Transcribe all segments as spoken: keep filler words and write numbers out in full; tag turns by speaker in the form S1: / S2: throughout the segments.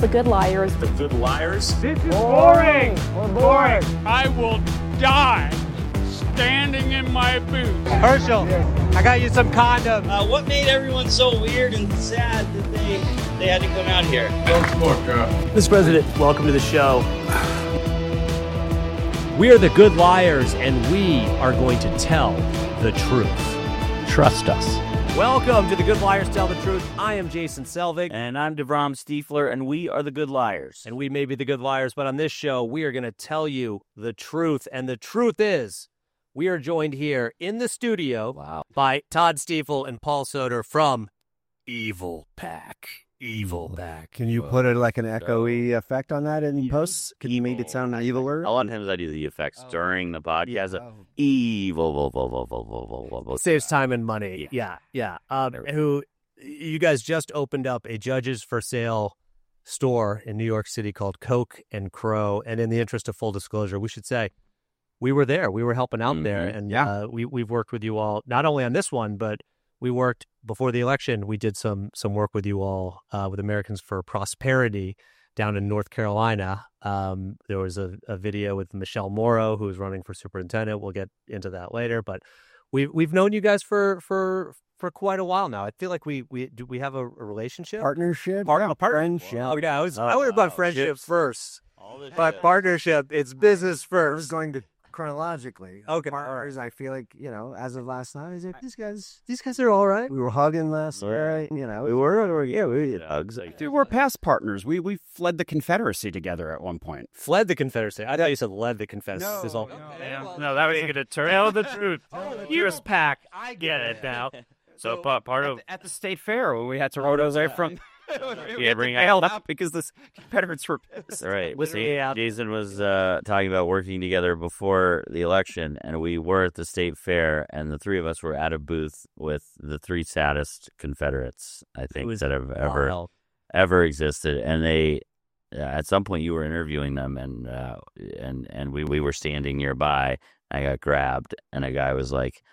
S1: The Good Liars.
S2: The Good Liars.
S3: This is boring.
S4: We're boring.
S3: I will die standing in my boots.
S4: Herschel, I got you some condoms.
S5: Uh, what made everyone so weird and sad that they they had to come out here?
S3: Don't smoke, uh.
S6: Mister President, welcome to the show. We are the Good Liars, and we are going to tell the truth. Trust us. Welcome to the Good Liars Tell the Truth. I am Jason Selvig.
S7: And I'm DeVrom Stiefler, and we are the Good Liars.
S6: And we may be the Good Liars, but on this show, we are going to tell you the truth. And the truth is, we are joined here in the studio
S7: wow.
S6: by Todd Stiefel and Paul Soter from Evil Pack. Evil Pack.
S8: Can you put it like an echoey effect on that in posts? Can you make it sound eviler?
S7: A lot of times I do the effects
S8: oh.
S7: during the podcast.
S8: Oh.
S7: Evil, evil, evil, evil, evil, evil.
S6: Saves time and money. Yeah, yeah. yeah. Um, who, you guys just opened up a Judges for Sale store in New York City called Coke and Crow. And in the interest of full disclosure, we should say we were there. We were helping out mm-hmm. there. And
S8: yeah.
S6: uh, we, we've worked with you all, not only on this one, but we worked before the election. We did some some work with you all uh, with Americans for Prosperity down in North Carolina. Um, there was a, a video with Michelle Morrow, who is running for superintendent. We'll get into that later. But we've we've known you guys for for for quite a while now. I feel like we we do we have a, a relationship,
S8: partnership,
S6: Part,
S8: yeah,
S6: a partner.
S8: friendship.
S6: Oh yeah, I was
S7: oh,
S6: I would have
S7: wow.
S6: about friendship
S7: Ships.
S6: first,
S7: All
S6: but
S7: shit.
S6: partnership, it's business
S8: I was
S6: first.
S8: going to chronologically.
S6: Okay,
S8: partners. I feel like you know, as of last night, I was like, these guys,
S6: These guys are all right.
S8: we were hugging last night. You know, we were, we were yeah, we.
S7: You know, exactly.
S9: Dude, we're past partners. We we fled the Confederacy together at one point.
S6: Fled the Confederacy. I thought you said led the Confederacy.
S8: No,
S6: Is all.
S8: no,
S6: no, no, that was going to tell the truth. U S Pack. I get it now.
S7: So part, part
S9: At
S7: of
S9: the, at the state fair, when we had to roll those there from.
S7: yeah, bring
S9: bailed out because the Confederates were pissed.
S7: right.
S6: Whiskey
S7: See,
S6: out.
S7: Jason was uh, talking about working together before the election, and we were at the state fair, and the three of us were at a booth with the three saddest Confederates I think
S6: was
S7: that have ever
S6: wild.
S7: ever existed. And they, uh, at some point, you were interviewing them, and uh, and and we we were standing nearby. I got grabbed, and a guy was like,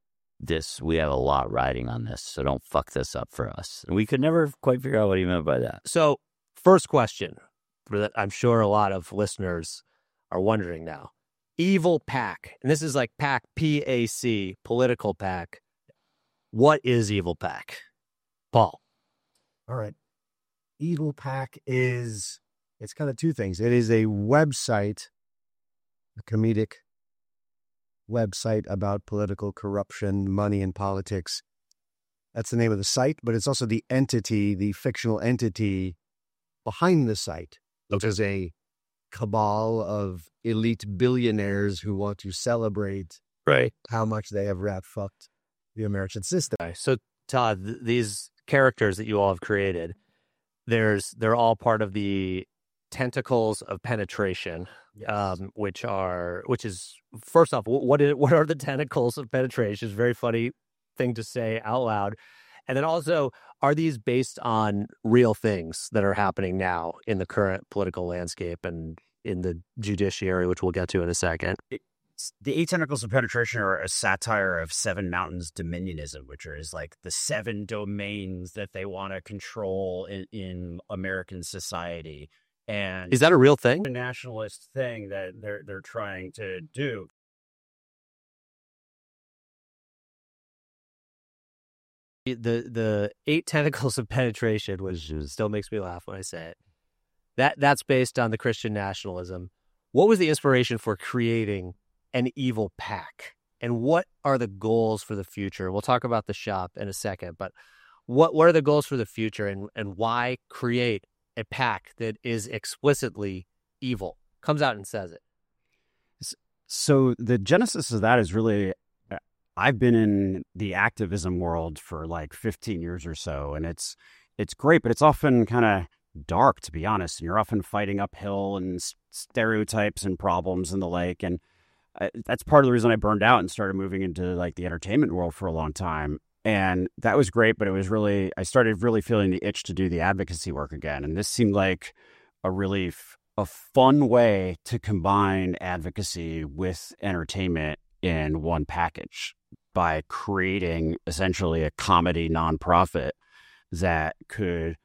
S7: this, we have a lot riding on this, so don't fuck this up for us. And we could never quite figure out what he meant by that.
S6: So, first question for that, I'm sure a lot of listeners are wondering now. Evil Pack, and this is like PAC, P A C, political PAC. What is Evil Pack? Paul.
S8: All right. Evil Pack is, it's kind of two things. It is a website, a comedic website about political corruption, money, and politics. That's the name of the site, but it's also the entity, the fictional entity behind the site, which is a cabal of elite billionaires who want to celebrate
S6: Right.
S8: how much they have rat fucked the American system.
S6: So, Todd, th- these characters that you all have created, there's they're all part of the tentacles of penetration,
S8: Yes.
S6: um, which are which is first off, wh- what is what are the tentacles of penetration? It's a very funny thing to say out loud. And then also, are these based on real things that are happening now in the current political landscape and in the judiciary, which we'll get to in a second?
S9: The Eight Tentacles of Penetration are a satire of Seven Mountains Dominionism, which is like the seven domains that they want to control in, in American society. And
S6: Is that a real thing?
S9: a nationalist thing that they're they're trying to do.
S6: The the eight tentacles of penetration, which still makes me laugh when I say it. That that's based on the Christian nationalism. What was the inspiration for creating an evil pack? And what are the goals for the future? We'll talk about the shop in a second, but what what are the goals for the future, and, and why create a pack that is explicitly evil? Comes out and says it.
S9: So the genesis of that is really, I've been in the activism world for like fifteen years or so, and it's it's great, but it's often kind of dark, to be honest. And you're often fighting uphill and s- stereotypes and problems and the like. And I, that's part of the reason I burned out and started moving into like the entertainment world for a long time. And that was great, but it was really, I started really feeling the itch to do the advocacy work again. And this seemed like a really f- a fun way to combine advocacy with entertainment in one package by creating essentially a comedy nonprofit that could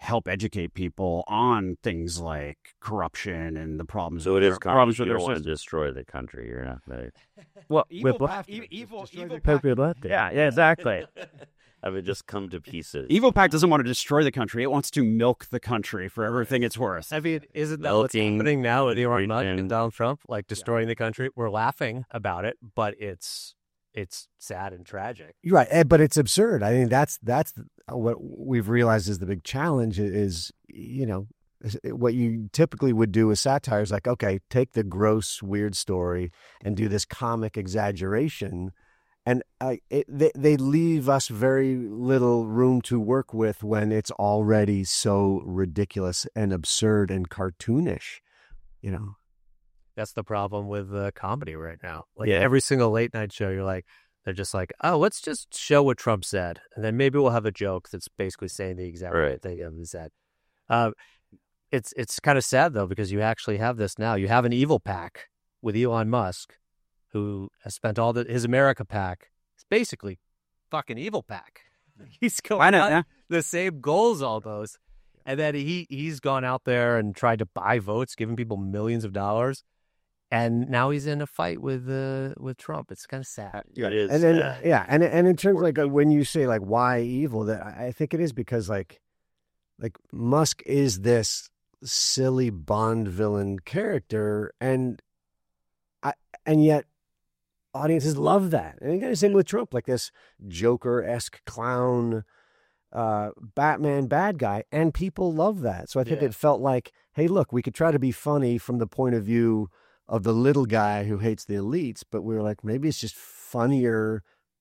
S9: help educate people on things like corruption and the problems.
S7: So it is
S9: problems
S7: problems
S9: with
S7: you
S9: their
S7: don't want to
S9: system.
S7: destroy the country. You're not. Very...
S9: Well,
S8: Evil
S9: with
S8: pack-
S9: e- evil,
S8: destroy
S9: evil
S8: the
S9: pack-
S8: pack.
S9: yeah, yeah, exactly.
S7: I would just come to pieces.
S9: Evil Pack doesn't want to destroy the country; it wants to milk the country for everything it's worth.
S6: I mean, isn't that what's
S7: Melting,
S6: happening now with Elon Musk
S7: creeping.
S6: and Donald Trump, like destroying the country? We're laughing about it, but it's it's sad and tragic.
S8: You're right, eh, but it's absurd. I mean, that's that's what we've realized is the big challenge. Is you know is- what you typically would do with satire is like, okay, take the gross, weird story and do this comic exaggeration, and uh, it, they they leave us very little room to work with when it's already so ridiculous and absurd and cartoonish. You know,
S6: That's the problem with uh, comedy right now. Like
S8: Yeah.
S6: every single late night show, you're like, they're just like, oh, let's just show what Trump said, and then maybe we'll have a joke that's basically saying the exact
S7: Right.
S6: thing he said. Uh, it's it's kind of sad though, because you actually have this now. You have an evil pack with Elon Musk, who has spent all the his America pack. It's basically fucking evil pack. He's going
S9: Why not?
S6: out-
S9: Yeah.
S6: the same goals almost, and then he he's gone out there and tried to buy votes, giving people millions of dollars. And now he's in a fight with uh, with Trump. It's kind of sad.
S7: It is.
S8: and then
S7: uh,
S8: yeah, and and in terms of like uh, when you say like why evil, that I I think it is because like like Musk is this silly Bond villain character, and I and yet audiences love that. And kind of same with Trump, like this Joker-esque clown, uh, Batman bad guy, and people love that. So I think
S6: Yeah.
S8: it felt like, hey, look, we could try to be funny from the point of view of the little guy who hates the elites, but we were like, maybe it's just funnier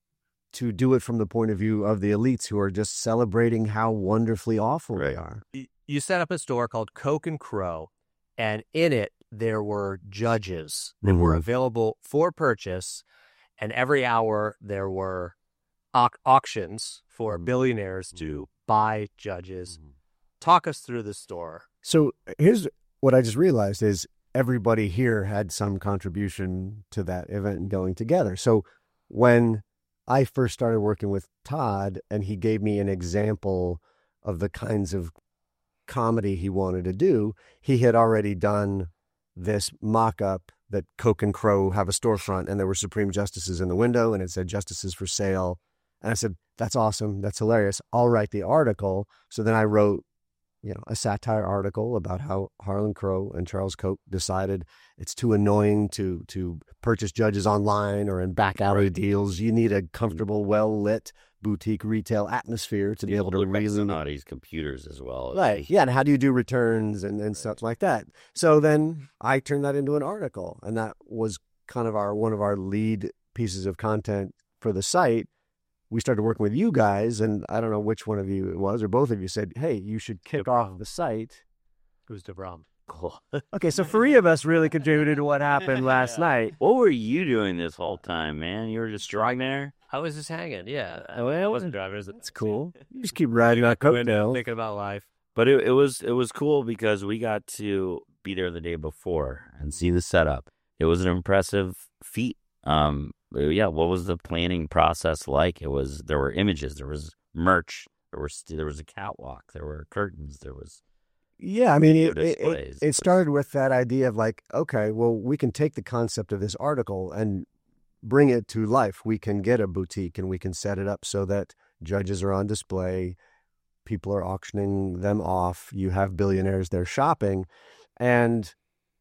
S8: to do it from the point of view of the elites who are just celebrating how wonderfully awful they
S7: Right.
S8: are.
S6: Y- You set up a store called Coke and Crow, and in it there were judges that were
S8: Mhm.
S6: available for purchase, and every hour there were au- auctions for billionaires to buy judges. Talk us through the store.
S8: So here's what I just realized is everybody here had some contribution to that event and going together. So when I first started working with Todd and he gave me an example of the kinds of comedy he wanted to do, he had already done this mock-up that Coke and Crow have a storefront and there were Supreme Justices in the window and it said Justices for Sale. And I said, that's awesome. That's hilarious. I'll write the article. So then I wrote, you know, a satire article about how Harlan Crow and Charles Koch decided it's too annoying to to purchase judges online or in back alley deals. You need a comfortable, well-lit boutique retail atmosphere to be able to
S7: look back
S8: really...
S7: at these computers as well.
S8: Right. Yeah. And how do you do returns and, and stuff like that? So then I turned that into an article, and that was kind of our one of our lead pieces of content for the site. We started working with you guys, and I don't know which one of you it was, or both of you said, hey, you should kick off the site.
S6: Who's DeVrom?
S7: Cool.
S8: Okay, so three of us really contributed to what happened last night.
S7: What were you doing this whole time, man? You were just driving there?
S6: I was just hanging. Yeah. I
S8: Well,
S6: wasn't driving.
S8: That's cool. You just keep riding that coattail.
S6: Thinking about life.
S7: But it, it was it was cool because we got to be there the day before and see the setup. It was an impressive feat. Um, yeah, what was the planning process like? It was there were images, there was merch, there was there was a catwalk, there were curtains, there was
S8: Yeah, I mean, it,
S7: Video
S8: it,
S7: displays.
S8: it, it started with that idea of like, okay, well, we can take the concept of this article and bring it to life. We can get a boutique and we can set it up so that judges are on display, people are auctioning them off, you have billionaires there shopping. And,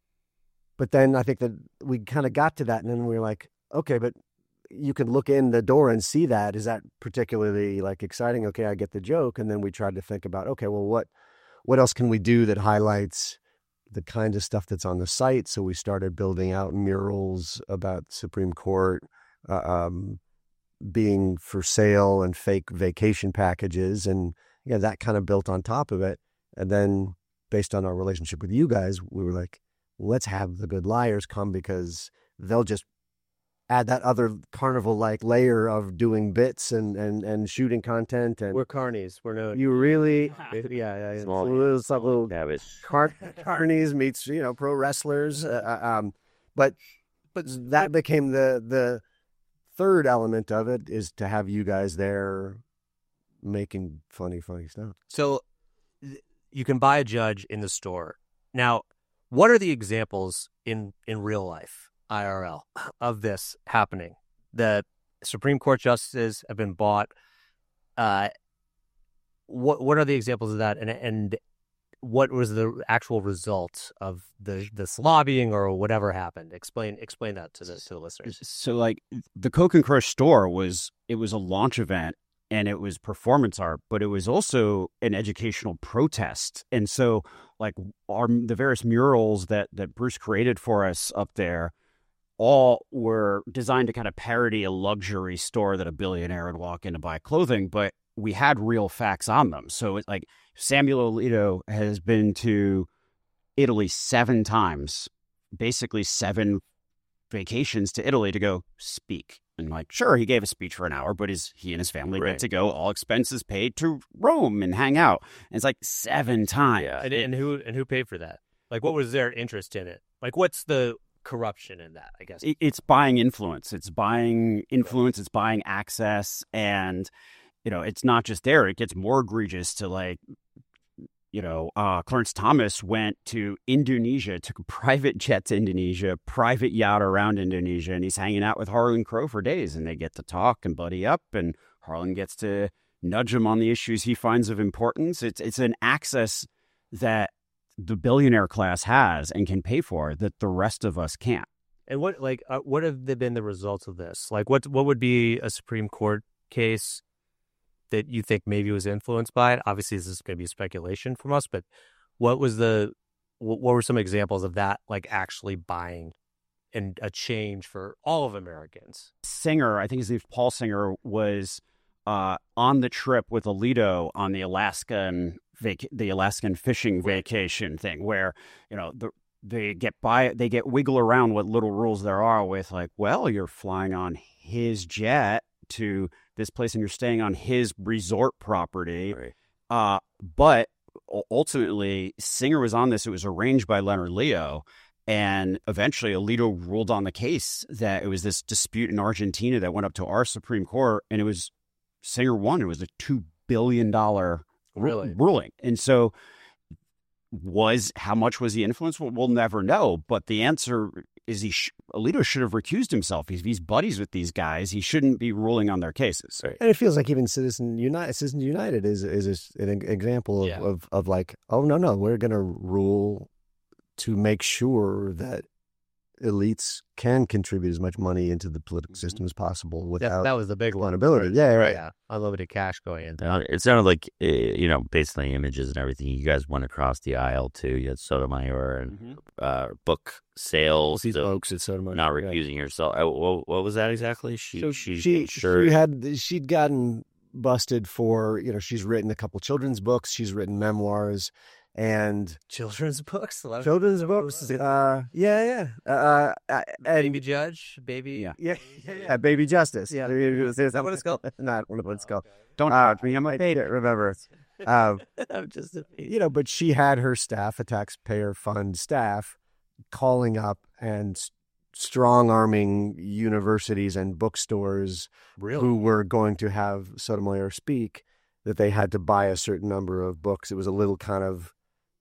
S8: but then I think that we kind of got to that and then we were like, okay, but you can look in the door and see that. Is that particularly like exciting? Okay, I get the joke. And then we tried to think about, okay, well, what, what else can we do that highlights the kind of stuff that's on the site? So we started building out murals about Supreme Court uh, um, being for sale and fake vacation packages. And yeah, that kind of built on top of it. And then based on our relationship with you guys, we were like, let's have the Good Liars come because they'll just add that other carnival-like layer of doing bits and, and, and shooting content. And
S6: We're carnies. We're no.
S8: you really...
S6: yeah, yeah, yeah.
S7: Small-
S8: little, some little
S7: habit.
S8: car- carnies meets, you know, pro wrestlers. Uh, um, but but that became the the third element of it is to have you guys there making funny, funny stuff.
S6: So th- you can buy a judge in the store. Now, what are the examples in, in real life, I R L, of this happening? The Supreme Court justices have been bought. Uh, what what are the examples of that? And and what was the actual result of the this lobbying or whatever happened? Explain explain that to the to the listeners.
S9: So, like, the Coke and Crush store was it was a launch event and it was performance art, but it was also an educational protest. And so, like, our the various murals that that Bruce created for us up there all were designed to kind of parody a luxury store that a billionaire would walk in to buy clothing, but we had real facts on them. So it's like Samuel Alito has been to Italy seven times, basically seven vacations to Italy to go speak. And like, sure, he gave a speech for an hour, but his he and his family
S6: Right.
S9: get to go, all expenses paid, to Rome and hang out. And it's like seven times.
S6: Yeah, and, and who and who paid for that? Like, what was their interest in it? Like, what's the corruption in that? I guess
S9: It- It's buying influence. It's buying influence. It's buying access. And, you know, it's not just there. It gets more egregious to, like, you know, uh, Clarence Thomas went to Indonesia, took a private jet to Indonesia, private yacht around Indonesia, and he's hanging out with Harlan Crow for days. And they get to talk and buddy up, and Harlan gets to nudge him on the issues he finds of importance. It's it's an access that the billionaire class has and can pay for that the rest of us can't.
S6: And what like uh, what have they been the results of this? Like, what what would be a Supreme Court case that you think maybe was influenced by it? Obviously, this is going to be speculation from us, but what was the what, what were some examples of that, like, actually buying and a change for all of Americans?
S9: Singer, I think his name's Paul Singer, was uh, on the trip with Alito on the Alaskan vac- the Alaskan fishing vacation thing, where, you know, the they get by they get wiggle around what little rules there are with, like, well, you're flying on his jet to this place and you're staying on his resort property.
S7: Right.
S9: Uh, but u- ultimately, Singer was on this. It was arranged by Leonard Leo. And eventually, Alito ruled on the case that it was this dispute in Argentina that went up to our Supreme Court. And it was Singer won. It was a two billion dollars ru-
S6: Really?
S9: ruling. And so was how much was he influenced? We'll, we'll never know. But the answer is he sh- Alito should have recused himself. He's, he's buddies with these guys. He shouldn't be ruling on their cases.
S8: And it feels like even Citizen United, Citizens United is is a- an example of,
S6: Yeah.
S8: of, of like, oh, no, no, we're going to rule to make sure that elites can contribute as much money into the political system as possible
S6: That,
S8: without
S6: that was the big one.
S8: accountability. Yeah, right.
S6: Yeah, unlimited cash going in.
S7: Uh, It sounded like, uh, you know, basically images and everything. You guys went across the aisle too. You had Sotomayor and uh, book sales.
S8: These
S7: so
S8: folks at Sotomayor.
S7: not
S8: right.
S7: recusing yourself. Uh, what, what was that exactly? She,
S8: So
S7: she,
S8: she
S7: sure.
S8: she had she'd gotten busted for, you know, she's written a couple children's books, she's written memoirs, and
S6: Children's books, a lot of
S8: children's books. Uh, yeah, yeah. Uh, uh, and
S6: Baby Judge, Baby.
S9: Yeah.
S8: yeah, yeah, yeah. Baby Justice.
S6: Yeah.
S8: Is that
S6: what it's called?
S8: Not what it's called.
S9: Don't
S8: Uh,
S9: touch me. I'm a
S8: I
S9: baby.
S8: don't remember. Um,
S6: I'm just a
S8: you know, but she had her staff, a taxpayer fund staff, calling up and strong arming universities and bookstores
S6: really.
S8: who were going to have Sotomayor speak, that they had to buy a certain number of books. It was a little kind of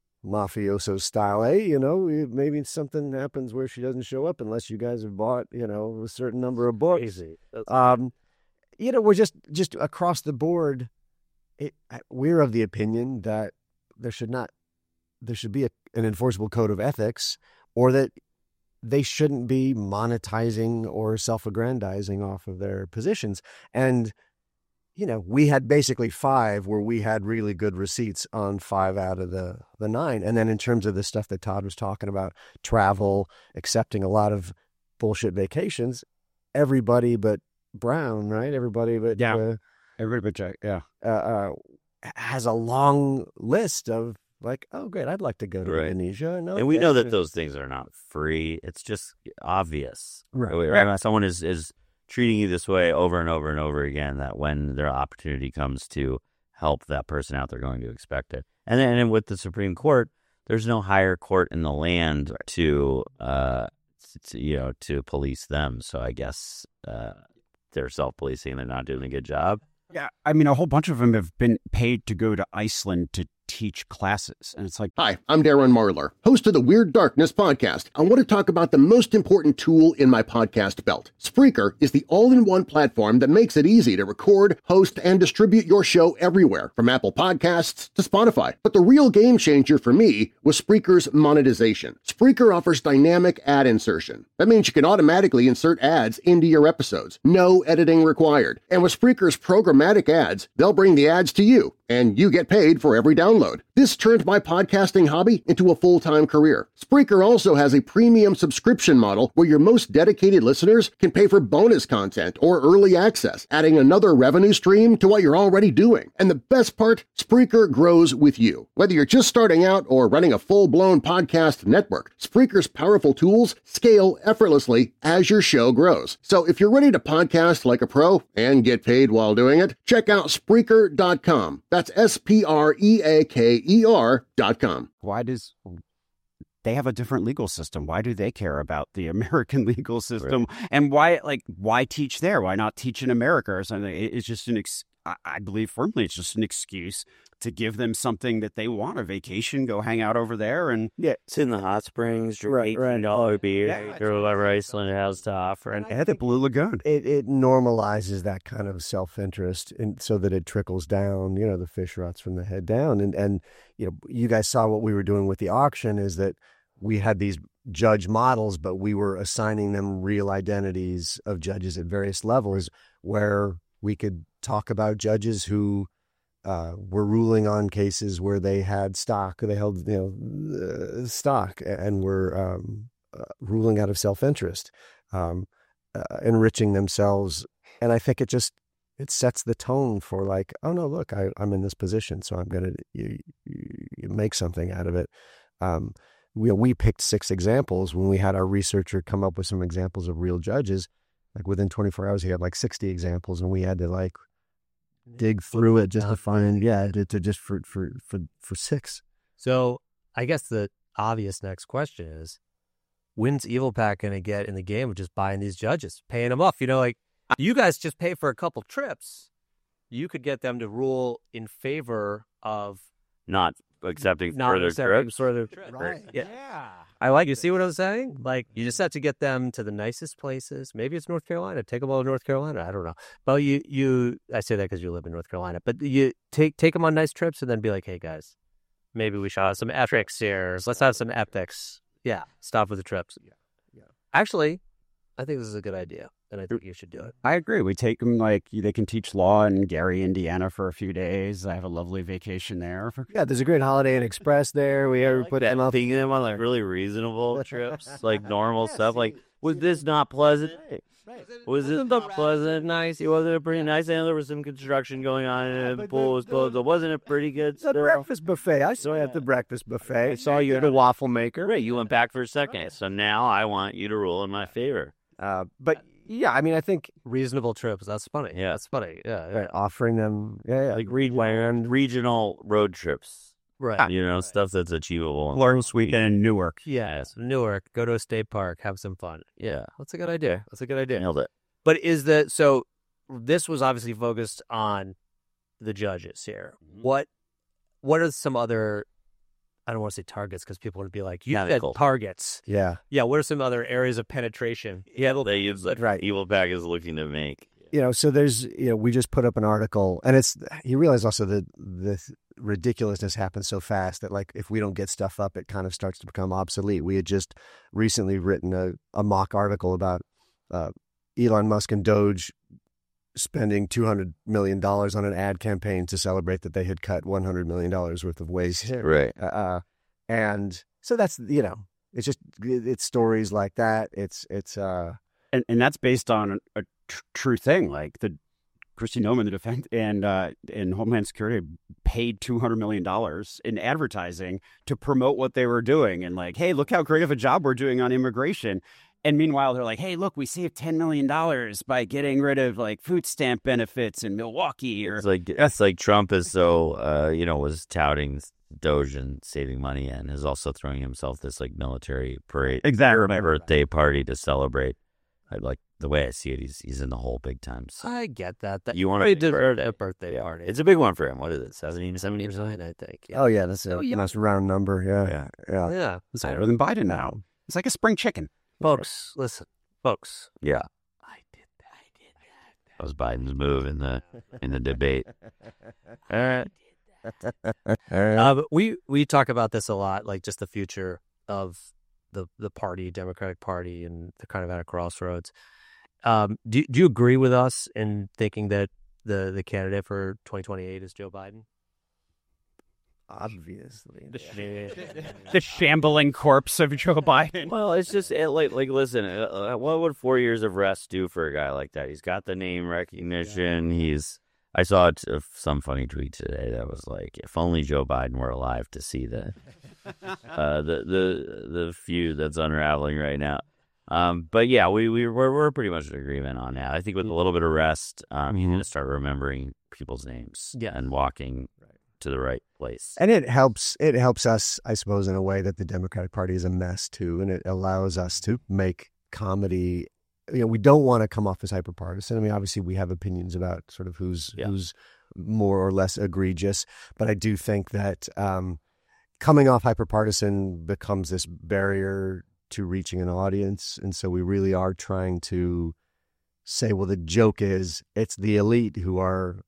S8: mafioso style. Hey, you know, maybe something happens where she doesn't show up unless you guys have bought, you know, a certain number of books.
S6: Crazy. That's-
S8: Um, you know, we're just just across the board. It, we're of the opinion that there should not, there should be a, an enforceable code of ethics, or that they shouldn't be monetizing or self-aggrandizing off of their positions. And, you know, we had basically five where we had really good receipts on five out of the, the nine. And then in terms of the stuff that Todd was talking about, travel, accepting a lot of bullshit vacations, everybody but Brown, right? Everybody but
S9: Yeah.
S8: uh,
S9: Everybody but Jack. Yeah.
S8: uh, uh, has a long list of like, oh, great, I'd like to go to
S7: Right.
S8: Indonesia. No,
S7: And we
S8: yeah,
S7: know that
S8: sure.
S7: those things are not free. It's just obvious.
S8: Right.
S7: Right. Right. Someone is, is treating you this way over and over and over again, that when their opportunity comes to help that person out, they're going to expect it. And then and with the Supreme Court, there's no higher court in the land to, uh, to, you know, to police them. So I guess uh, they're self-policing. They're not doing a good job.
S9: Yeah. I mean, a whole bunch of them have been paid to go to Iceland to teach classes. And it's like,
S1: Hi, I'm Darren Marlar, host of the Weird Darkness podcast. I want to talk about the most important tool in my podcast belt. Spreaker is the all-in-one platform that makes it easy to record, host, and distribute your show everywhere, from Apple Podcasts to Spotify. But the real game changer for me was Spreaker's monetization. Spreaker offers dynamic ad insertion. That means you can automatically insert ads into your episodes. No editing required. And with Spreaker's programmatic ads, they'll bring the ads to you, and you get paid for every download. This turned my podcasting hobby into a full-time career. Spreaker also has a premium subscription model where your most dedicated listeners can pay for bonus content or early access, adding another revenue stream to what you're already doing. And the best part, Spreaker grows with you. Whether you're just starting out or running a full-blown podcast network, Spreaker's powerful tools scale effortlessly as your show grows. So if you're ready to podcast like a pro and get paid while doing it, check out Spreaker dot com. That's S P R E A K E R dot com.
S9: why does they have a different legal system? Why do they care about the American legal system? Right. And why, like, why teach there? Why not teach in America or something? It's just an, ex- I believe firmly it's just an excuse to give them something that they want, a vacation, go hang out over there. And
S7: yeah, sit in the hot springs, drink
S8: Right, right.
S7: eighteen dollar beer,
S8: Yeah.
S7: or whatever Iceland has to offer. And
S9: at the Blue Lagoon.
S8: It it normalizes that kind of self-interest, and so that it trickles down. You know, the fish rots from the head down. And and you know, you guys saw what we were doing with the auction is that we had these judge models, but we were assigning them real identities of judges at various levels, where we could talk about judges who uh, were ruling on cases where they had stock, or they held, you know, uh, stock, and were um, uh, ruling out of self-interest, um, uh, enriching themselves. And I think it just, it sets the tone for like, oh no, look, I, I'm in this position, so I'm going to you, you make something out of it. Um, we, we picked six examples when we had our researcher come up with some examples of real judges. Like within twenty-four hours, he had like sixty examples, and we had to like dig through it just to find, yeah, to, to just for, for, for, for six.
S6: So I guess the obvious next question is, when's Evil Pack going to get in the game of just buying these judges, paying them off? You know, like you guys just pay for a couple trips. You could get them to rule in favor of
S7: not accepting
S6: not
S7: further
S6: accepting
S7: trips.
S6: further trips.
S8: Right.
S6: Yeah. I like, you see what I'm saying? Like, you just have to get them to the nicest places. Maybe it's North Carolina. Take them all to North Carolina. I don't know. But you, you, I say that because you live in North Carolina. But you take take them on nice trips and then be like, hey, guys, maybe we should have some epics here. Let's have some epics. Yeah. Stop with the trips. Yeah. Yeah. Actually, I think this is a good idea, and I think you should do it.
S9: I agree. We take them, like, they can teach law in Gary, Indiana for a few days. I have a lovely vacation there.
S8: Yeah, there's a great Holiday Inn Express there. We ever put them up.
S7: Taking them on like really reasonable trips, like normal stuff. Like, was this not pleasant? Was this not pleasant? Nice. It wasn't a pretty nice. I know there was some construction going on, and the pool was closed. It wasn't it pretty good?
S8: The breakfast buffet. I saw you at the breakfast buffet. I saw you at a waffle maker.
S7: Right. You went back for a second. So now I want you to rule in my favor.
S8: Uh, but yeah, I mean, I think
S6: Reasonable trips. That's funny.
S7: Yeah.
S6: That's funny. Yeah. yeah.
S8: right, offering them, yeah, yeah.
S7: Like regional, regional road trips.
S6: Right.
S7: You know, stuff that's achievable.
S9: Florence weekend in Newark.
S6: Yes. Newark. Go to a state park. Have some fun.
S7: Yeah.
S6: That's a good idea. That's a good idea.
S7: Nailed it.
S6: But is the so this was obviously focused on the judges here.
S7: Mm-hmm.
S6: What what are some other, I don't want to say targets because people would be like, you said
S7: Medical.
S6: targets.
S8: Yeah.
S6: Yeah. What are some other areas of penetration?
S7: Yeah, they use that
S8: Right.
S7: Evil Pack is looking to make.
S8: You know, so there's, you know, we just put up an article, and it's, you realize also that the ridiculousness happens so fast that, like, if we don't get stuff up, it kind of starts to become obsolete. We had just recently written a, a mock article about uh, Elon Musk and Doge spending two hundred million dollars on an ad campaign to celebrate that they had cut one hundred million dollars worth of waste.
S7: Right.
S8: Uh, and so that's, you know, it's just, it's stories like that. It's, it's, uh,
S9: And and that's based on a tr- true thing. Like the Kristi Noem, the defense and uh, and Homeland Security paid two hundred million dollars in advertising to promote what they were doing, and like, hey, look how great of a job we're doing on immigration. And meanwhile, they're like, hey, look, we saved ten million dollars by getting rid of like food stamp benefits in Milwaukee. Or
S7: It's like it's like Trump is so uh, you know, was touting Doge and saving money, and is also throwing himself this like military parade,
S9: Exactly.
S7: birthday party to celebrate. I like the way I see it. He's he's in the hole big time. So.
S6: I get that. that
S7: You want
S6: to
S7: to
S6: do a birthday
S7: Yeah.
S6: party.
S7: It's a big one for him. What is it? seventy, seventy
S6: Years old, I think. Yeah.
S8: Oh yeah, that's a
S6: Oh, yeah.
S8: nice round number. Yeah,
S9: Yeah.
S8: yeah.
S6: yeah.
S9: It's better than Biden now. It's like a spring chicken.
S6: Folks, listen, folks.
S7: Yeah. I did that. I did that. That was Biden's move in the in the debate. All right.
S6: Um, we we talk about this a lot, like just the future of the the party, Democratic Party, and they're kind of at a crossroads. Um, do do you agree with us in thinking that the the candidate for twenty twenty-eight is Joe Biden?
S8: Obviously.
S9: The shambling corpse of Joe Biden.
S7: Well, it's just it, like like listen. Uh, what would four years of rest do for a guy like that? He's got the name recognition. He's. I saw t- some funny tweet today that was like, if only Joe Biden were alive to see the uh, the the the feud that's unraveling right now. Um, but yeah, we we we're, we're pretty much in agreement on that. I think with a little bit of rest, um, you need to start remembering people's names
S6: Yeah.
S7: and walking to the right place.
S8: And it helps. It helps us, I suppose, in a way that the Democratic Party is a mess too, and it allows us to make comedy. You know, we don't want to come off as hyper-partisan. I mean, obviously, we have opinions about sort of who's
S7: Yeah.
S8: who's more or less egregious, but I do think that um, coming off hyper-partisan becomes this barrier to reaching an audience, and so we really are trying to say, well, the joke is it's the elite who are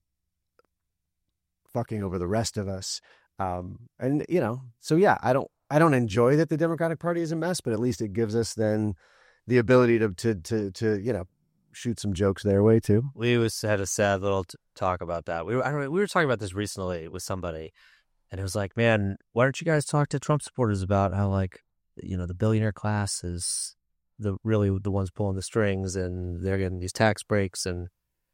S8: fucking over the rest of us, um, and you know, so yeah, I don't, I don't enjoy that the Democratic Party is a mess, but at least it gives us then the ability to, to, to, to, you know, shoot some jokes their way too.
S6: We was had a sad little t- talk about that. We were I don't know, we were talking about this recently with somebody, and it was like, man, why don't you guys talk to Trump supporters about how, like, you know, the billionaire class is the really the ones pulling the strings, and they're getting these tax breaks, and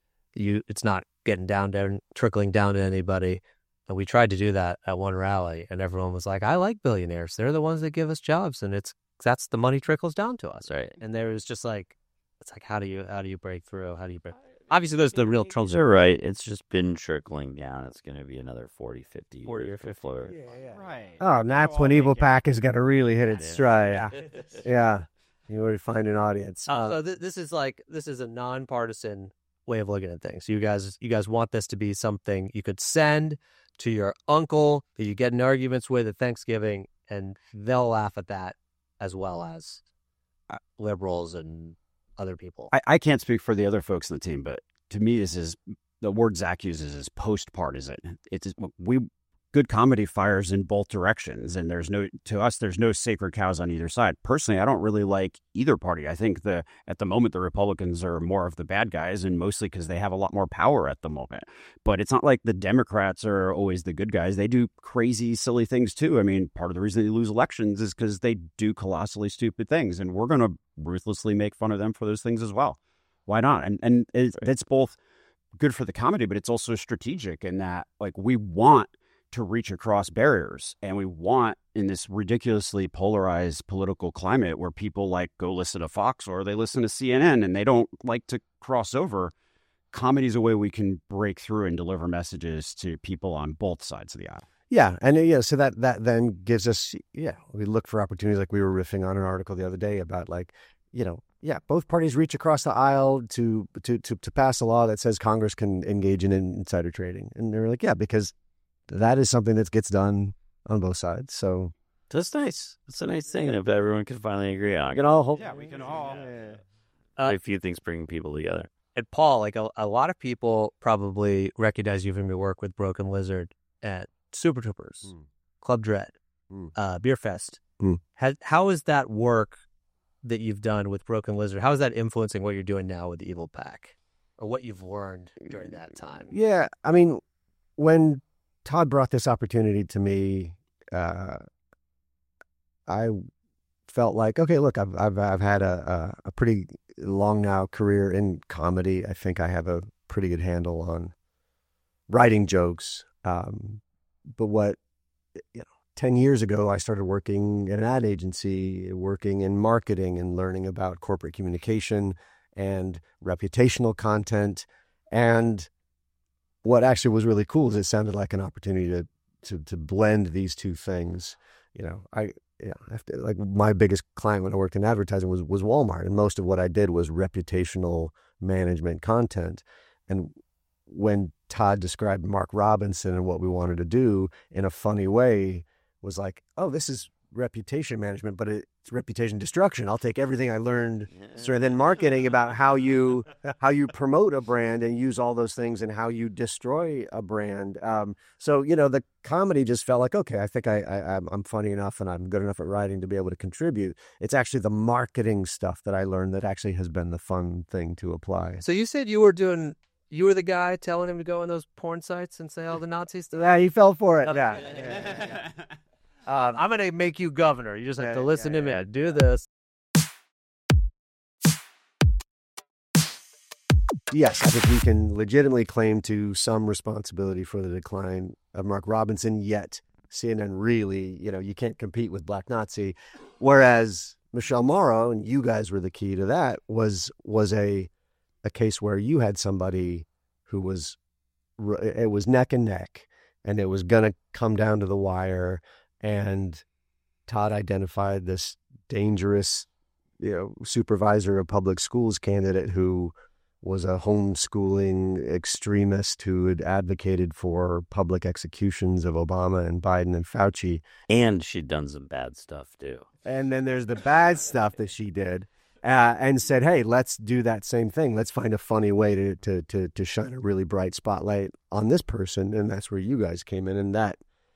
S6: you it's not getting down down trickling down to anybody. And we tried to do that at one rally, and everyone was like, I like billionaires. They're the ones that give us jobs, and it's that's the money trickles down to us, right? And there was just like, it's like, how do you how do you break through? How do you break? Obviously, there's the real trouble.
S7: You're right. It's just been trickling down. It's going to be another forty, fifty
S6: forty or fifty.
S7: Floor.
S9: Right.
S8: Oh, and that's when Evil Pack is going to really hit its
S7: Yeah.
S8: stride. Yeah. Yeah. You already find an audience.
S6: Uh, so th- this is like this is a nonpartisan way of looking at things. You guys, you guys want this to be something you could send to your uncle that you get in arguments with at Thanksgiving, and they'll laugh at that, as well as uh, liberals and other people.
S9: I, I can't speak for the other folks on the team, but to me, this is the word Zach uses is post-partisan. It's we good comedy fires in both directions, and there's no to us there's no sacred cows on either side. Personally, I don't really like either party. I think the at the moment the Republicans are more of the bad guys, and mostly because they have a lot more power at the moment. But it's not like the Democrats are always the good guys. They do crazy, silly things too. I mean, part of the reason they lose elections is because they do colossally stupid things, and we're going to ruthlessly make fun of them for those things as well. Why not? And and it's, it's both good for the comedy, but it's also strategic in that, like, we want to reach across barriers, and we want, in this ridiculously polarized political climate where people like go listen to Fox or they listen to C N N and they don't like to cross over, comedy is a way we can break through and deliver messages to people on both sides of the aisle.
S8: Yeah, and uh, yeah, so that that then gives us, yeah, we look for opportunities, like we were riffing on an article the other day about, like, you know, yeah, both parties reach across the aisle to to to, to pass a law that says Congress can engage in insider trading, and they're like, yeah, because that is something that gets done on both sides. So
S7: That's nice. That's a nice thing if everyone can finally agree on.
S8: we can all hope.
S9: Yeah, we can all.
S6: Uh,
S7: a few things bring people together.
S6: And Paul, like a, a lot of people probably recognize you from your work with Broken Lizard at Super Troopers,
S8: Mm.
S6: Club Dread,
S8: Mm.
S6: uh, Beer Fest.
S8: Mm.
S6: Has, how is that work that you've done with Broken Lizard? How is that influencing what you're doing now with the Evil Pack, or what you've learned during that time?
S8: Yeah, I mean, when Todd brought this opportunity to me, uh, I felt like, okay, look, I've I've I've had a, a a pretty long now career in comedy. I think I have a pretty good handle on writing jokes. Um, but what, you know, ten years ago, I started working at an ad agency, working in marketing and learning about corporate communication and reputational content. And what actually was really cool is it sounded like an opportunity to to to blend these two things. You know, I yeah, after, like my biggest client when I worked in advertising was was Walmart, and most of what I did was reputational management content. And when Todd described Mark Robinson and what we wanted to do in a funny way, was like, oh, this is reputation management, but it's reputation destruction. I'll take everything I learned sort of in marketing about how you how you promote a brand and use all those things and how you destroy a brand. Um, so you know, the comedy just felt like, okay, I think I, I I'm, I'm funny enough and I'm good enough at writing to be able to contribute. It's actually the marketing stuff that I learned that actually has been the fun thing to apply.
S6: So you said you were doing. You were the guy telling him to go on those porn sites and say all the Nazi stuff?
S8: Yeah, he fell for it. Yeah. yeah.
S6: Um, I'm going to make you governor. You just have
S8: Yeah,
S6: to listen
S8: yeah,
S6: to me.
S8: yeah.
S6: Do this.
S8: Yes, I think we can legitimately claim to some responsibility for the decline of Mark Robinson, yet C N N really, you know, you can't compete with Black Nazi. Whereas Michelle Morrow, and you guys were the key to that, was was a a case where you had somebody who was, it was neck and neck, and it was going to come down to the wire. And Todd identified this dangerous, you know, supervisor of public schools candidate who was a homeschooling extremist who had advocated for public executions of Obama and Biden and Fauci.
S7: And she'd done some bad stuff too.
S8: And then there's the bad stuff that she did, uh, and said, hey, let's do that same thing. Let's find a funny way to, to, to, to shine a really bright spotlight on this person. And that's where you guys came in. And that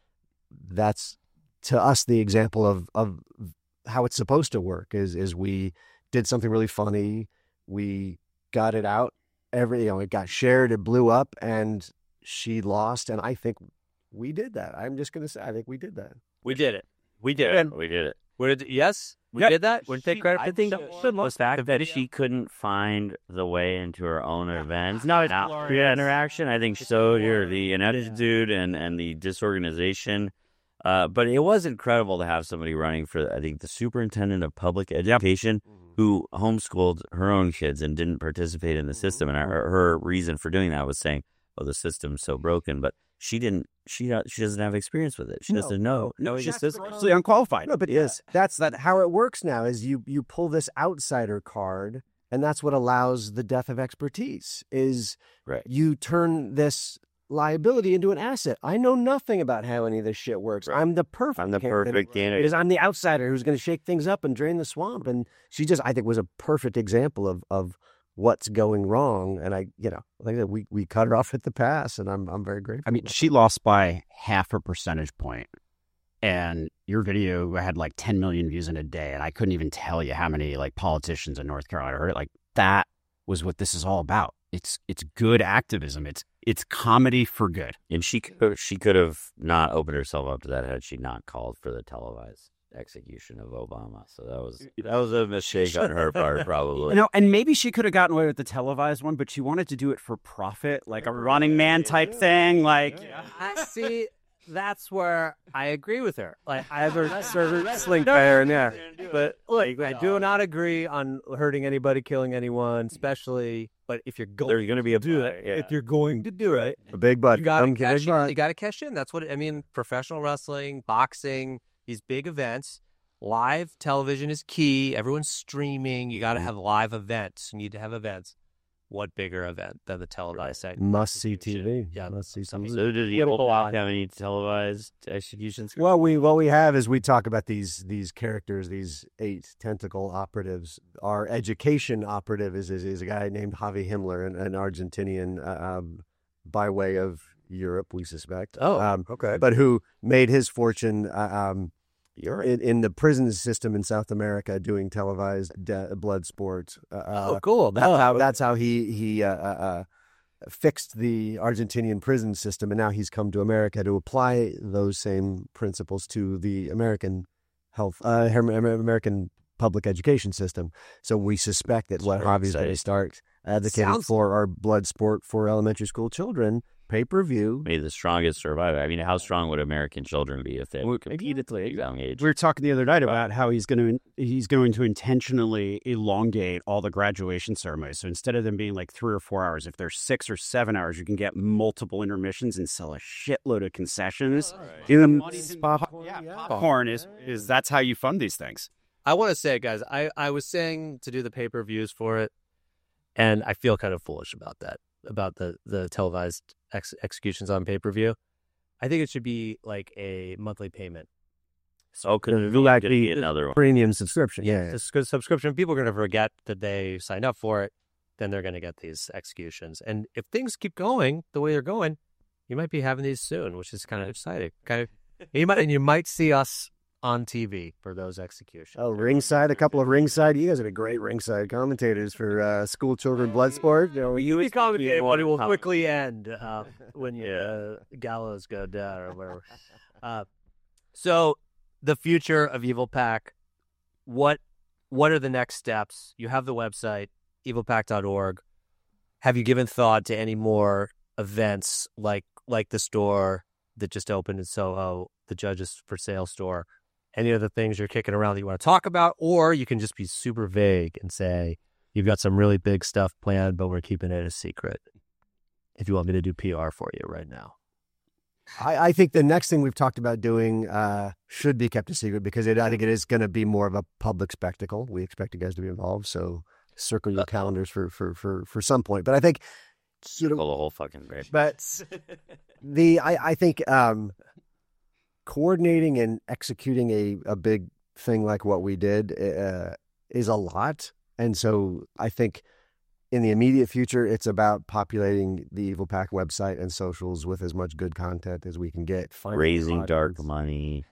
S8: that's, to us, the example of, of how it's supposed to work is, is we did something really funny. We got it out. Every, you know, it got shared, it blew up, and she lost. And I think we did that. I'm just going to say, I think we did that.
S6: We did it. We did
S7: Yeah,
S6: it.
S7: we did it.
S6: We did, yes, we
S9: Yeah.
S6: did that. We take credit for
S7: I think
S6: that.
S7: the fact that she couldn't find the way into her own events, not yeah, interaction, I think showed her the ineptitude and, and the disorganization. Uh, but it was incredible to have somebody running for, I think, the superintendent of public education who homeschooled her own kids and didn't participate in the system. And her, her reason for doing that was saying, oh, the system's so broken. But she didn't, she she doesn't have experience with it. She
S8: No.
S7: doesn't know.
S9: No,
S7: it
S9: she's
S7: just
S9: just
S7: doesn't.
S9: absolutely unqualified.
S8: No, but yes, that's that how it works now is you you pull this outsider card, and that's what allows the death of expertise is
S7: Right.
S8: you turn this liability into an asset. I know nothing about how any of this shit works.
S7: Right.
S8: I'm the perfect
S7: I'm the
S8: candidate.
S7: perfect candidate.
S8: Because I'm the outsider who's going to shake things up and drain the swamp. And she just, I think, was a perfect example of of what's going wrong. And I, you know, like I said, we we cut her off at the pass, and I'm I'm very grateful.
S9: I mean, she lost by half a percentage point, and your video had like ten million views in a day, and I couldn't even tell you how many like politicians in North Carolina heard it. Like that was what this is all about. It's it's good activism. It's it's comedy for good.
S7: And she could, she could have not opened herself up to that had she not called for the televised execution of Obama. So that was that was a mistake on her part, probably.
S9: You know, and maybe she could have gotten away with the televised one, but she wanted to do it for profit, like a Running Man type thing. Like,
S6: I see. That's where I agree with her. Like I have a certain
S8: Wrestling player in there.
S6: but look, I do not agree on hurting anybody, killing anyone, especially. But if you're going,
S7: There's going to be a
S6: to do it,
S7: yeah.
S6: if you're going to do it,
S8: A big butt.
S6: you got to
S8: Come
S6: cash
S8: big butt.
S6: in. You got to cash in. That's what I mean. Professional wrestling, boxing, these big events, live television is key. Everyone's streaming. You got to have live events. You need to have events. What bigger event than the televised segment?
S8: Must see T V.
S6: Yeah,
S8: Must see
S6: some-
S8: T V.
S7: So did the old have any televised executions?
S8: Well, we what we have is we talk about these these characters, these eight tentacle operatives. Our education operative is is, is a guy named Javi Himmler, an, an Argentinian, uh, um, by way of Europe, we suspect.
S6: Oh,
S8: um,
S6: okay.
S8: But who made his fortune uh, um, in, in the prison system in South America, doing televised de- blood sport. Uh,
S6: Oh, cool.
S8: That's how that's how he he uh, uh, uh, fixed the Argentinian prison system, and now he's come to America to apply those same principles to the American health, uh, American public education system. So we suspect that what
S7: very
S8: Javi's going to
S7: exciting.
S8: start advocating
S6: Sounds-
S8: for our blood sport for elementary school children. pay-per-view.
S7: May the strongest survive. I mean, how strong would American children be if they
S9: Well,
S7: competed at a young age?
S9: We were talking the other night about how he's going to he's going to intentionally elongate all the graduation ceremonies. So instead of them being like three or four hours, if they're six or seven hours, you can get multiple intermissions and sell a shitload of concessions. In the popcorn is is that's how you fund these things.
S6: I want to say, guys, I, I was saying to do the pay-per-views for it, and I feel kind of foolish about that, about the, the televised ex- executions on pay-per-view. I think it should be like a monthly payment.
S7: So could it
S6: like
S7: be another one?
S6: Premium subscription.
S8: Yeah.
S6: It's a good subscription. People are going to forget that they signed up for it. Then they're going to get these executions. And if things keep going the way they're going, you might be having these soon, which is kind of exciting. Kind of, you might, and you might see us on T V for those executions.
S8: Oh, ringside, a couple of ringside. You guys are the great ringside commentators for uh, school children blood sport. You know,
S6: You would commentate, but it will quickly end uh, when you, uh, gallows go down or whatever. Uh, so, the future of Evil Pack. What what are the next steps? You have the website, evil pack dot org. Have you given thought to any more events like like the store that just opened in Soho, the Judges for Sale store? Any other things you're kicking around that you want to talk about? Or you can just be super vague and say, you've got some really big stuff planned, but we're keeping it a secret. If you want me to do P R for you right now.
S8: I, I think the next thing we've talked about doing uh, should be kept a secret because it, I think it is going to be more of a public spectacle. We expect you guys to be involved, so circle your calendars for for for, for some point. But I think you know,
S7: the whole fucking great.
S8: But the I, I think um, coordinating and executing a, a big thing like what we did uh, is a lot. And so I think in the immediate future, it's about populating the Evil Pack website and socials with as much good content as we can get.
S7: Raising dark money.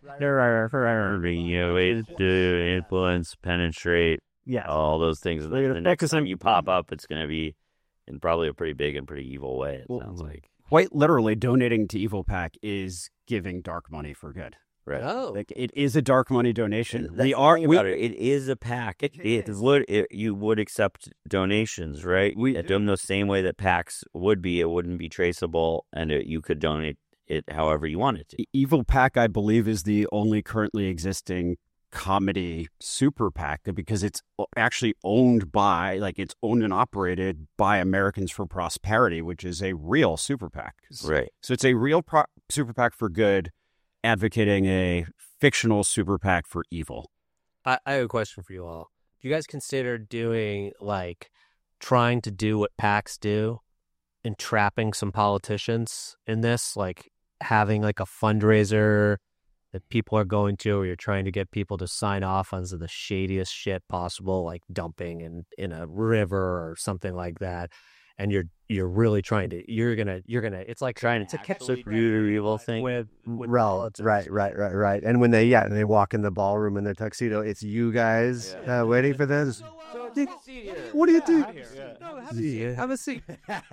S7: Right. To influence, penetrate.
S8: Yeah.
S7: All those things. The next time you pop up, it's going to be in probably a pretty big and pretty evil way, it
S9: Well,
S7: sounds like.
S9: Quite literally, donating to Evil Pack is giving dark money for good.
S7: Right.
S6: Oh.
S9: Like it is a dark money donation.
S7: That's
S9: We
S7: the
S9: are.
S7: thing
S9: We,
S7: about it. It is a pack. It, it would. It, you would accept donations, right?
S9: We
S7: in the same way that packs would be. It wouldn't be traceable, and it, you could donate it however you wanted to.
S9: Evil Pack, I believe, is the only currently existing comedy super PAC because it's actually owned by, like, it's owned and operated by Americans for Prosperity, which is a real super PAC.
S7: Right.
S9: So it's a real pro- super PAC for good, advocating a fictional super PAC for evil.
S6: I, I have a question for you all. Do you guys consider doing, like, trying to do what PACs do and trapping some politicians in this? Like, having, like, a fundraiser that people are going to, or you're trying to get people to sign off on the shadiest shit possible, like dumping in, in a river or something like that. And you're you're really trying to, you're going to, you're going to, it's like
S7: trying to catch the evil thing.
S6: With, with
S8: Right, right, right, right, right. And when they, yeah, and they walk in the ballroom in their tuxedo, it's you guys uh, waiting for this. What do you do?
S6: Yeah. Have a seat.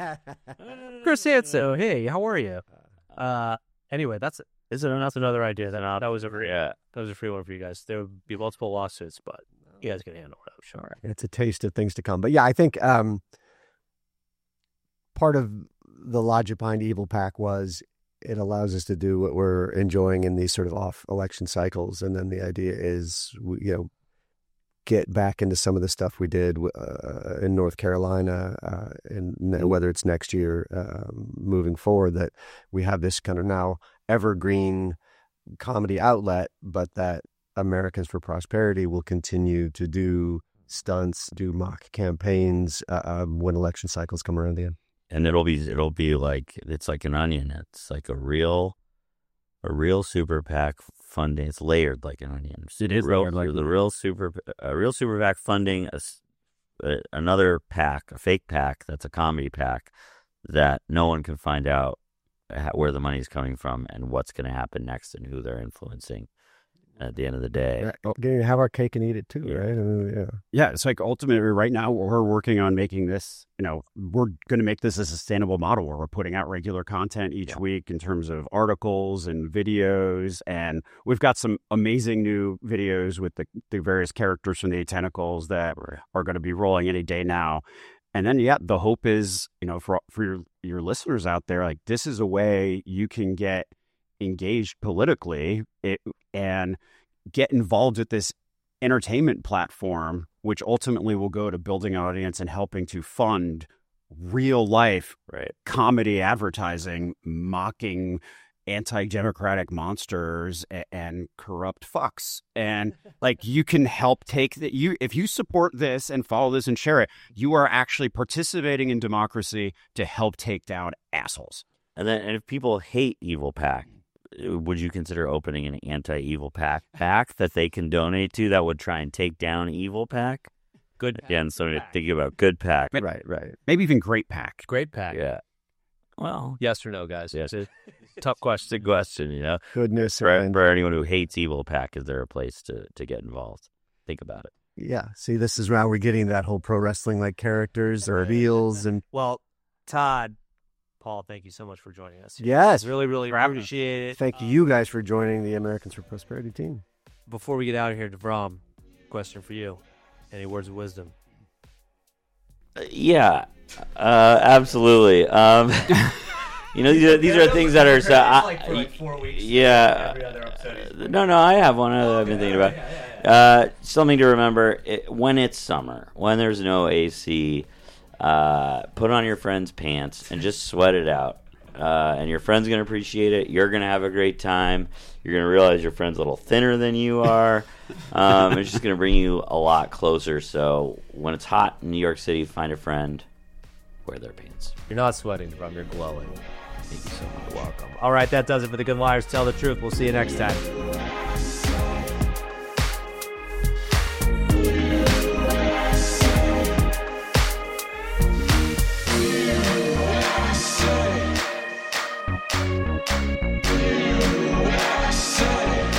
S6: Chris Hansen, hey, how are you? Uh, anyway, that's it. Is it that's another idea? That that was a free,
S7: Yeah.
S6: that was a free one for you guys. There would be multiple lawsuits, but you guys can handle it, I'm sure.
S8: It's a taste of things to come. But yeah, I think um, part of the logic behind Evil Pack was it allows us to do what we're enjoying in these sort of off election cycles. And then the idea is, we, you know, get back into some of the stuff we did uh, in North Carolina, uh, and whether it's next year, uh, moving forward, that we have this kind of now evergreen comedy outlet, but that Americans for Prosperity will continue to do stunts, do mock campaigns uh, uh, when election cycles come around again.
S7: And it'll be it'll be like it's like an onion. It's like a real a real super PAC funding. It's layered like an onion.
S9: It is
S7: real,
S9: layered like
S7: the real super a real super PAC funding a, a, another PAC, a fake PAC that's a comedy PAC that no one can find out where the money's coming from and what's going to happen next and who they're influencing at the end of the day.
S8: Right. Have our cake and eat it too,
S7: Yeah.
S8: right? I mean, yeah.
S9: Yeah, it's like ultimately right now we're working on making this, you know, we're going to make this a sustainable model where we're putting out regular content each
S7: Yeah.
S9: week in terms of articles and videos. And we've got some amazing new videos with the, the various characters from the Eight Tentacles that are going to be rolling any day now. And then, yeah, the hope is, you know, for for your, your listeners out there, like this is a way you can get engaged politically it, and get involved with this entertainment platform, which ultimately will go to building an audience and helping to fund real life
S7: right.
S9: comedy advertising, mocking anti-democratic monsters and, and corrupt fucks. And like you can help take that. You if you support this and follow this and share it, you are actually participating in democracy to help take down assholes.
S7: And then, and if people hate Evil Pack, would you consider opening an anti-Evil Pack pack that they can donate to that would try and take down Evil Pack?
S6: Good.
S7: Again, something to think about. Good Pack.
S8: Right, right.
S9: Maybe even Great Pack.
S6: Great Pack.
S7: Yeah. Well,
S6: yes or no, guys?
S7: Yes.
S6: It's a tough question.
S7: It's a question, you know.
S8: Goodness.
S7: For,
S8: and-
S7: for anyone who hates Evil Pack, is there a place to, to get involved? Think about it.
S8: Yeah. See, this is where we're getting that whole pro wrestling like characters or reveals and
S6: Well, Todd, Paul, thank you so much for joining us.
S8: yes.
S6: Really, really appreciate it.
S8: Thank you guys for joining the Americans for Prosperity team.
S6: Before we get out of here, DeVrom, question for you. Any words of wisdom?
S7: Uh, yeah, uh, absolutely. Um, you know, these are, these are things that are so. I,
S4: like for like four weeks.
S7: Yeah.
S4: Every other episode.
S7: Uh, no, no, I have one uh, I've been thinking about. Uh, something to remember it, when it's summer, when there's no A C. Uh, put on your friend's pants and just sweat it out. Uh, and your friend's going to appreciate it. You're going to have a great time. You're going to realize your friend's a little thinner than you are. Um, it's just going to bring you a lot closer. So when it's hot in New York City, find a friend, wear their pants.
S6: You're not sweating, DeVrom. You're glowing.
S7: Thank you so much.
S6: Welcome. All right, that does it for The Good Liars Tell the Truth. We'll see you next time.